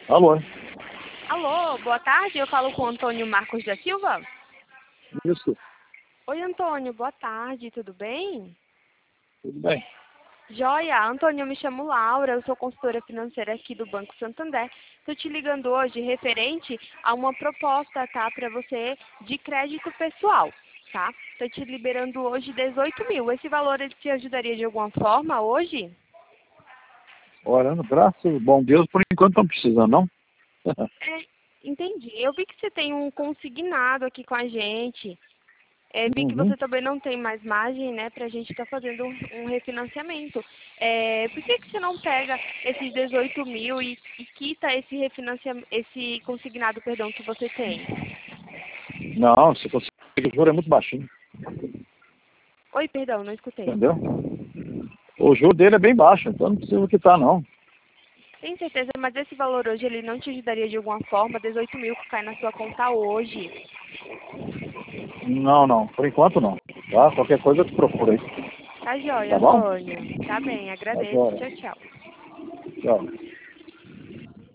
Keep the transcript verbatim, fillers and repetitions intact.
Alô? Alô, boa tarde, eu falo com o Antônio Marcos da Silva. Isso, Oi, Antônio, boa tarde, tudo bem? tudo bem. Joia, Antônio, eu me chamo Laura, eu sou consultora financeira aqui do Banco Santander. Estou te ligando hoje referente a uma proposta, tá, para você de crédito pessoal, tá? Estou te liberando hoje dezoito mil. Esse valor ele te ajudaria de alguma forma hoje? Orando, graças ao bom Deus, por enquanto não precisa, não? É, entendi. Eu vi que você tem um consignado aqui com a gente. É, vi que Uhum. você também não tem mais margem, né, para a gente estar fazendo um, um refinanciamento. É, por que, que você não pega esses dezoito mil e, e quita esse refinanciamento, esse consignado, perdão, que você tem? Não, se conseguir, o juro é muito baixinho, Oi, perdão, não escutei. entendeu? O juro dele é bem baixo, então não precisa quitar, não. Tem certeza, mas esse valor hoje, ele não te ajudaria de alguma forma? dezoito mil que cai na sua conta hoje. Não, não, por enquanto não. Tá? Qualquer coisa eu te procuro aí. Tá joia, Tá bom? Antônio. Tá bem, Tá agradeço. joia. Tchau, tchau. Tchau.